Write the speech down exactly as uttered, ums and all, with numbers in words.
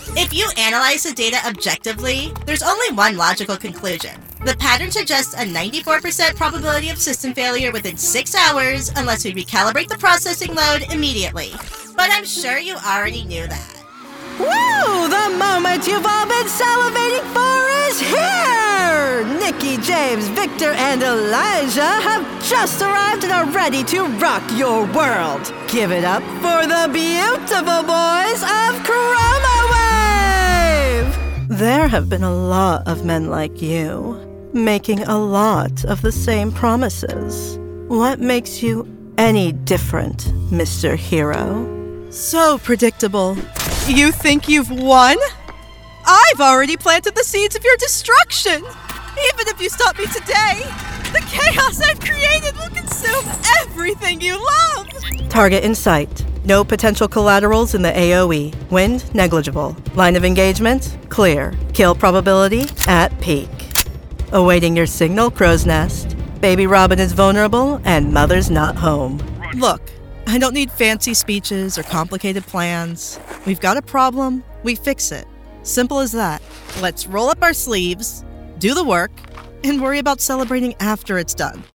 If you analyze the data objectively, there's only one logical conclusion. The pattern suggests a ninety-four percent probability of system failure within six hours unless we recalibrate the processing load immediately. But I'm sure you already knew that. Woo! The moment you've all been salivating for is here! Nikki, James, Victor, and Elijah have just arrived and are ready to rock your world. Give it up for the beautiful boys of Chroma Wave! There have been a lot of men like you, making a lot of the same promises. What makes you any different, Mister Hero? So predictable. You think you've won? I've already planted the seeds of your destruction! Even if you stop me today, the chaos I've created will consume everything you love! Target in sight. No potential collaterals in the A O E. Wind, negligible. Line of engagement, clear. Kill probability, at peak. Awaiting your signal, Crow's Nest. Baby Robin is vulnerable, and Mother's not home. Look, I don't need fancy speeches or complicated plans. We've got a problem, we fix it. Simple as that. Let's roll up our sleeves, do the work, and worry about celebrating after it's done.